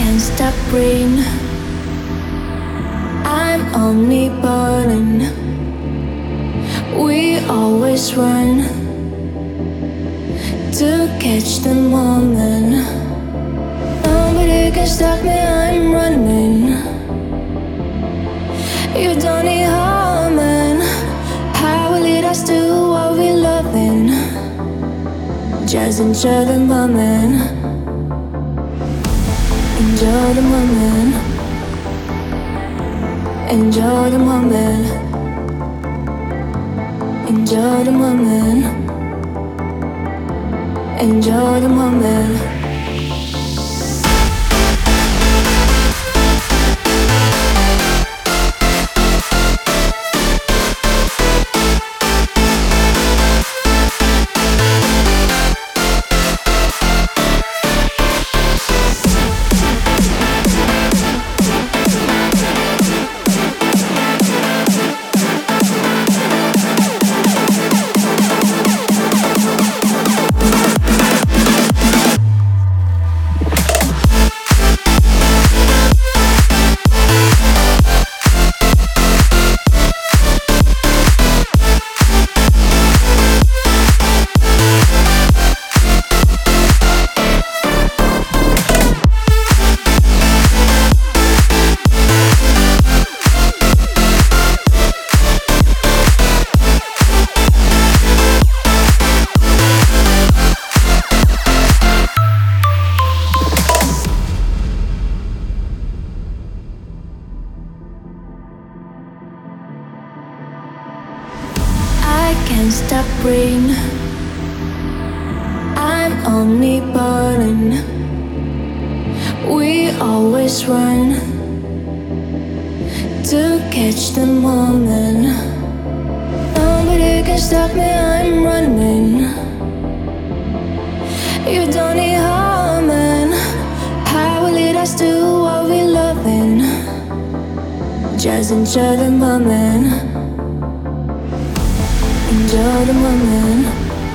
can't stop breathing. I'm omnipotent. We always run to catch the moment. Nobody can stop me, I'm running. You don't need harming. How will lead us to what we loving? Just enjoy the moment. Enjoy the moment. Enjoy the moment. Enjoy the moment. Enjoy the moment. Can't stop breathing. I'm omnipotent. We always run to catch the moment. Nobody can stop me, I'm running. You don't need harming. How will lead us to what we loving? Just enjoy the moment. Enjoy the moment.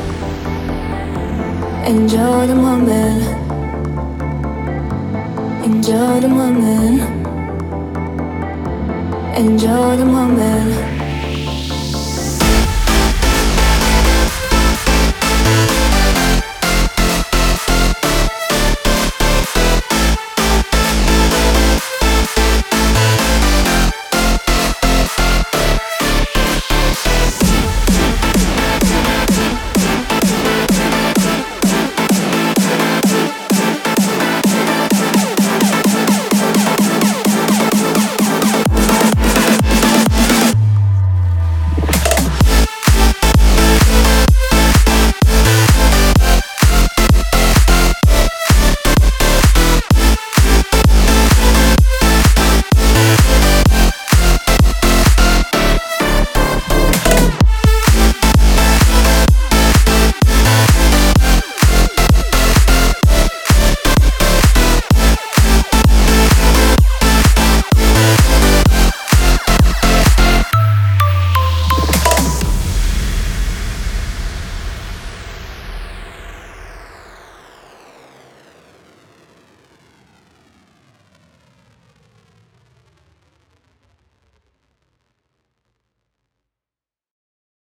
Enjoy the moment. Enjoy the moment. Enjoy the moment.